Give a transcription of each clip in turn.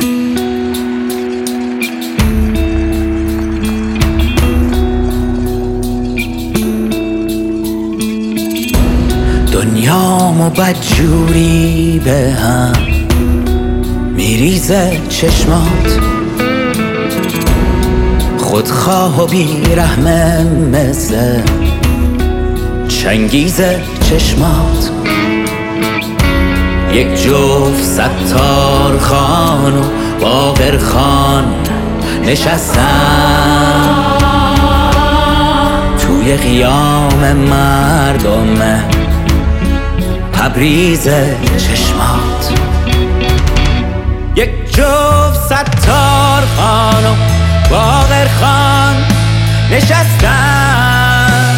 دنیامو بدجوری به هم میریزه چشمات، خودخواه و بیرحمه مثل چنگیز چشمات. یک جفت ستار خان و باقر خان نشستن توی قیام مردم تبریز چشمات. یک جفت ستار خان و باقر خان نشستن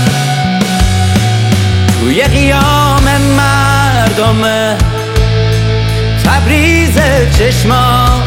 توی قیام مردم تبریز چشمات.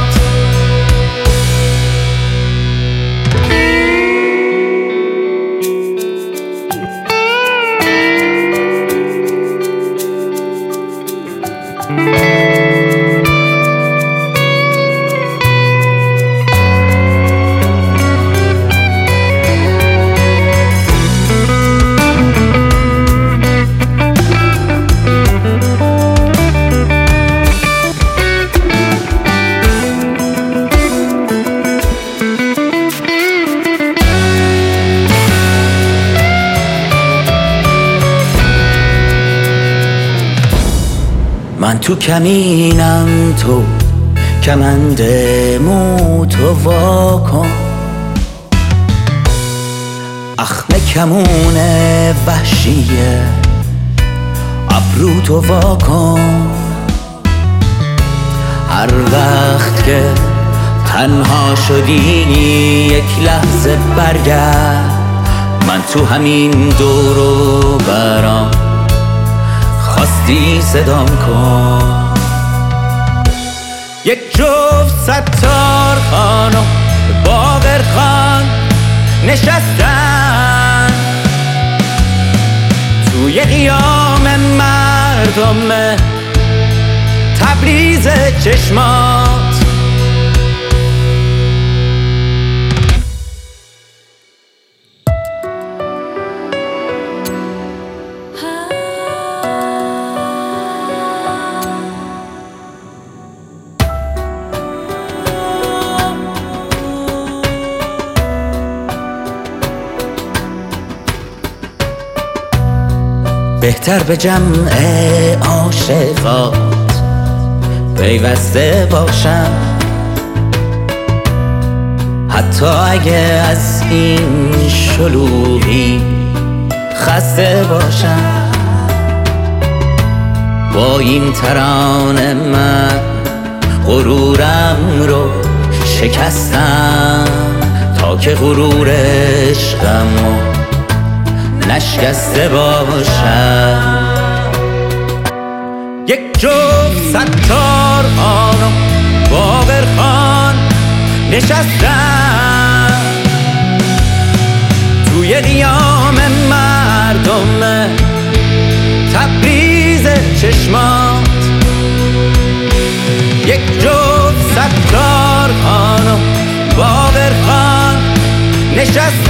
من تو کمینم، تو کمند موتو واکن، اخم کمون وحشیه ابروتو واکن. هر وقت که تنها شدی یک لحظه برگرد، من تو همین دورو برام خواستی صدام کن. یک جفت ستار خان و باقر خان نشستن توی قیام مردم تبریز چشمات. بهتر به جمع عاشقات پیوسته باشم، حتی اگه از این شلوغی خسته باشم. با این ترانه من غرورم رو شکستم تا که غرور عشقمو نشکسته باشم. یک جفت ستار خان و باقر خان نشستن توی قیام مردم تبریز چشمات. یک جفت ستار خان و باقر خان نشستن